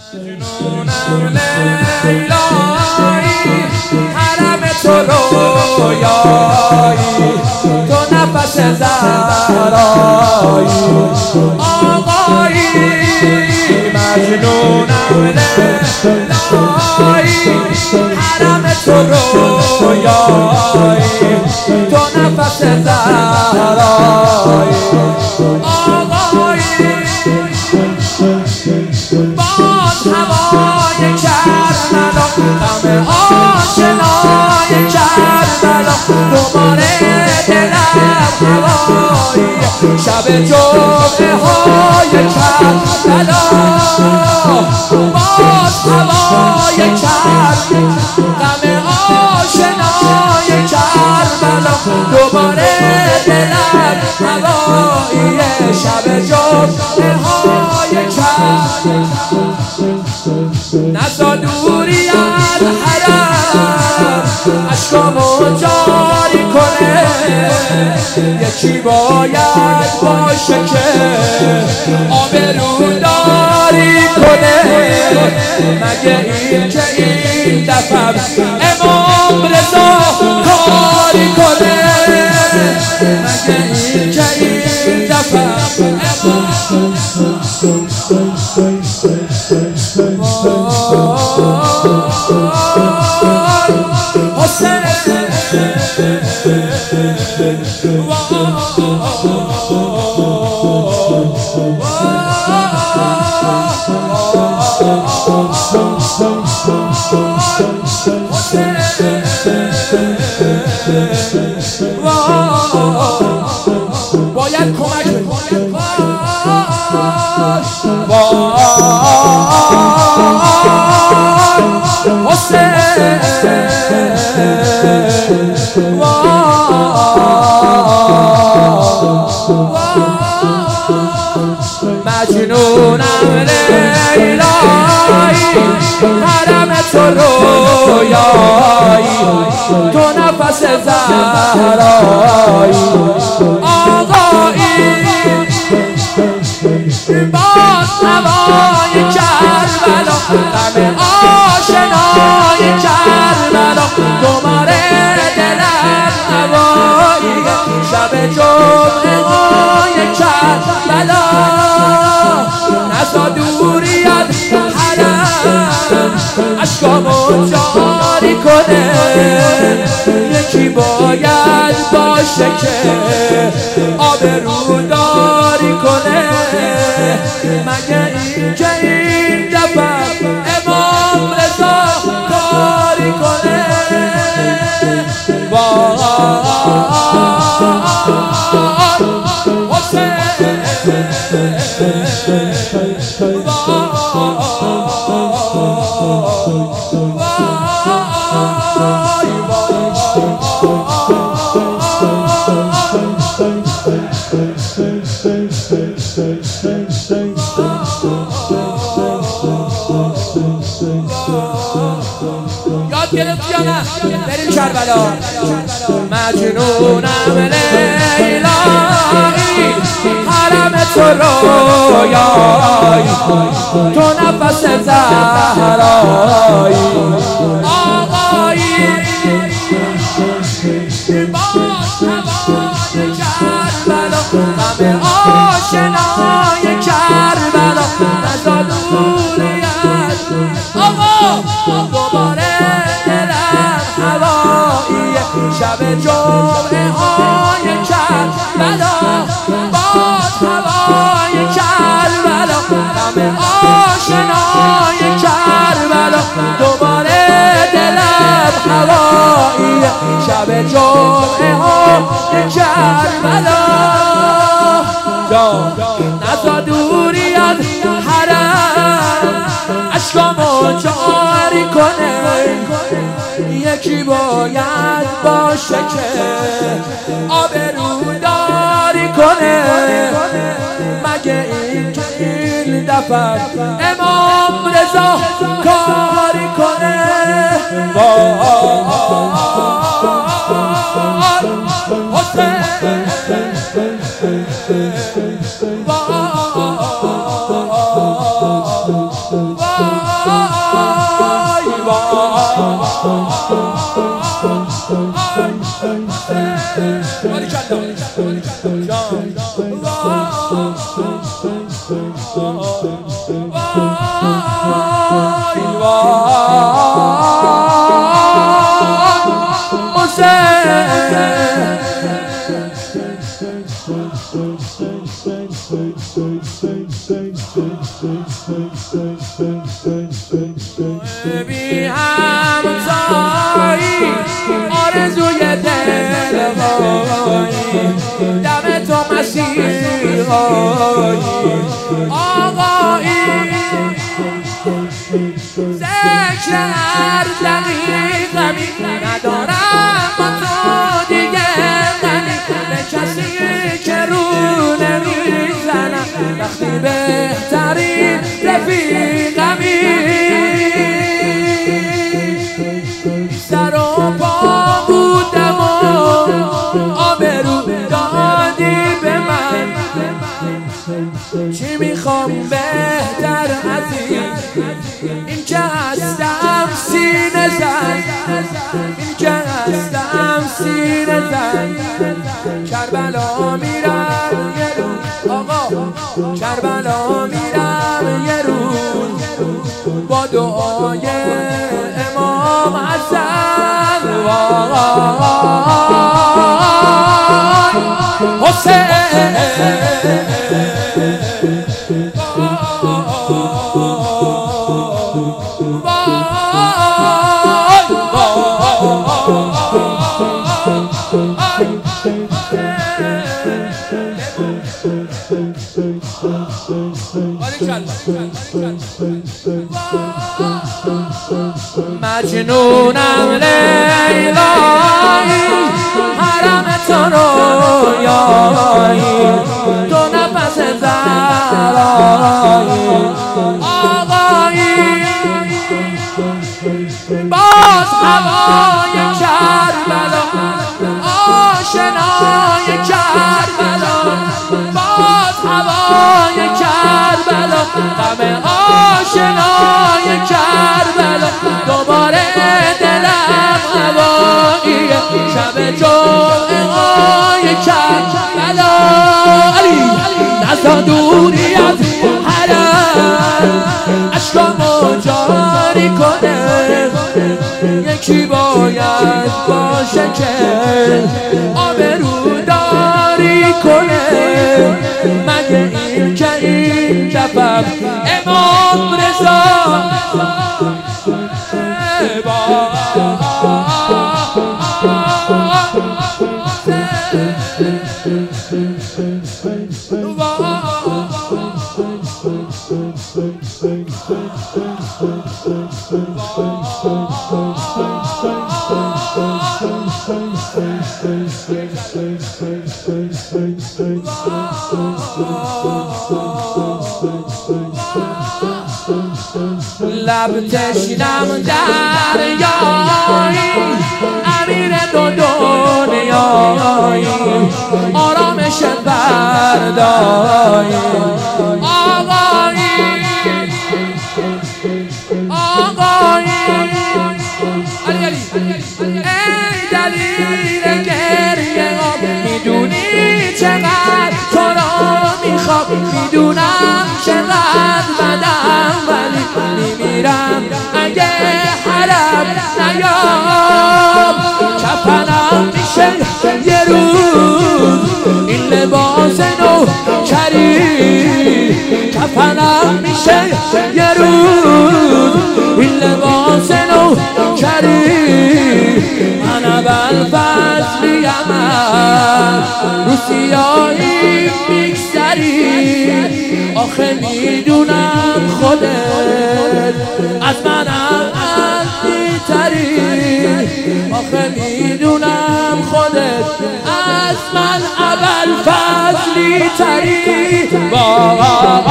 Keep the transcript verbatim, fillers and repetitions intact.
مجنونم لیلایی، حرم تو رویایی، تو نفس زهرایی آقایی. مجنونم لیلایی، حرم تو رویایی، تو نفس زهرایی آقایی. باز هوای کربلا، غم آشنای کربلا، دوباره دلم هوایی شب جمعه های کربلا. باز هوای کربلا، غم آشنای کربلا، دوباره دلم هوایی شب جمعه های کربلا. نزا دوری از حرم عشقامو جاری کنه، یکی باید باشه که آبروداری کنه. مگه این که این دفعه امام رضا کاری کنه، مگه این که این دفعه حسین باید کمک مجنونم لیلایی، حرم تو رویایی، تو نفس زهرایی آقایی. باز هوای کربلا، غم آشنای کربلا، دوباره دلم هوایی شب جمعه های کربلا. نزا دوری از حرم عشقامو جاری کنه، یکی باید باشه که آبروداری کنه. مگه این که این دفعه امام رضا کاری کنه. وای حسین یاد گرفت یا نه؟ بریم کربلا. مجنونم لیلایی، حرم تو رویایی، تو نفس زهرایی آقایی. باز هوای کربلا، غم آشنای کربلا، نزا دوری از آقا، دوباره دلم هوایی شب جمعه های کربلا. باز هوای کربلا، غم آشنای کربلا، دوباره دلم هوایی شب جمعه های کربلا. نزا دوری از حرم عشقامو جاری کنه، یکی باید باشه که آبروداری کنه. مگه این که این دفعه امام رضا کاری کنه. حسین بی همتایی آرزوی دل وایی دم تو مسیحایی آقایی ذکر هر دقیقمی ندارم با تو دیگه غمی به کسی که رو نمیزنم وقتی بهترین رفیقمی سر و پا بودم و آبرو دادی به من چی میخوام بهتر از این این که هستم سینه زن این که هستم سینه زن کربلا میرم یه روز آقا کربلا میرم یه روز با دعای امام حسن حسین مجنونم لیلایی حرم تو رویایی تو نفس زهرایی آقایی باز هوای کربلا آشنای کربلا باز هوای کربلا غم آشنای کربلا دوباره دلم هواییه شب جمعه های کربلا علی نزا دوری از حرم عشقامو جاری کنه یکی باید باشه که آبروداری کنه مگه این که این دفعه امام رضا لب تشنم دریایی امیر دو دنیایی آرامش بردایی آقایی آقایی علی علی ای دلیل گریه میدونی چقدر تو را میخوام میدونم چقدر بدم ولی میمیرم اگه حرم نیام کفنم میشه یه روز این لباس نو کری کفنم میشه یه روز این لباس نو کری من اول فصلیم رو سیاهی میگذری آخه میدونم خودت از منم عزیزتری آخه میدونم خودت از من اول فصلی تری